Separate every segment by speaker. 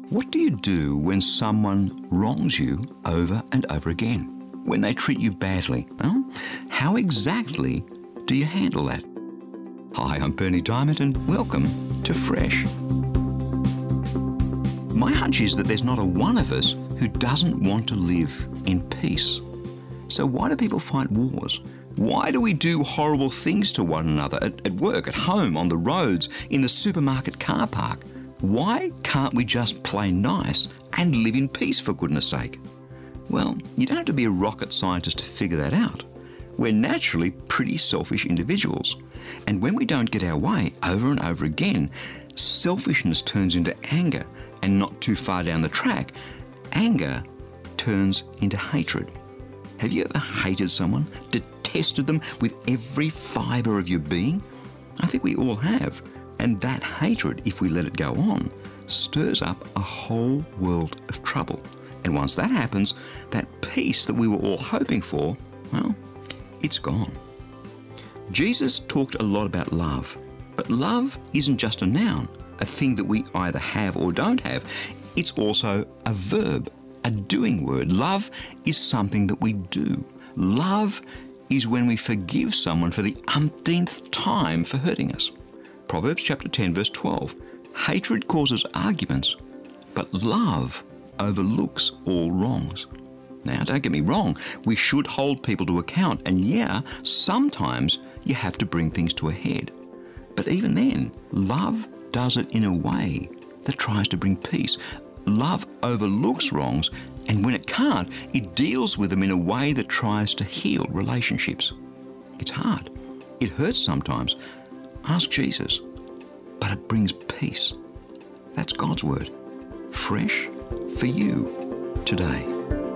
Speaker 1: What do you do when someone wrongs you over and over again? When they treat you badly? Well, how exactly do you handle that? Hi, I'm Berni Dymet and welcome to Fresh. My hunch is that there's not a one of us who doesn't want to live in peace. So why do people fight wars? Why do we do horrible things to one another at work, at home, on the roads, in the supermarket car park? Why can't we just play nice and live in peace, for goodness sake? Well, you don't have to be a rocket scientist to figure that out. We're naturally pretty selfish individuals. And when we don't get our way over and over again, selfishness turns into anger. And not too far down the track, anger turns into hatred. Have you ever hated someone, detested them with every fibre of your being? I think we all have. And that hatred, if we let it go on, stirs up a whole world of trouble. And once that happens, that peace that we were all hoping for, well, it's gone. Jesus talked a lot about love. But love isn't just a noun, a thing that we either have or don't have. It's also a verb, a doing word. Love is something that we do. Love is when we forgive someone for the umpteenth time for hurting us. Proverbs chapter 10, verse 12. Hatred causes arguments, but love overlooks all wrongs. Now, don't get me wrong, we should hold people to account, and yeah, sometimes you have to bring things to a head. But even then, love does it in a way that tries to bring peace. Love overlooks wrongs, and when it can't, it deals with them in a way that tries to heal relationships. It's hard. It hurts sometimes. Ask Jesus. But it brings peace. That's God's word. Fresh for you today.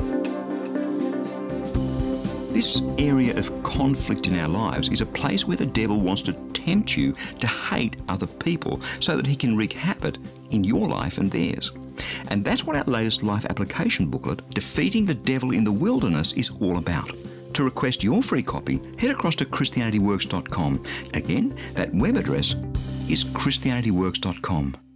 Speaker 1: This area of conflict in our lives is a place where the devil wants to tempt you to hate other people so that he can wreak havoc in your life and theirs. And that's what our latest life application booklet, Defeating the Devil in the Wilderness, is all about. To request your free copy, head across to ChristianityWorks.com. Again, that web address is ChristianityWorks.com.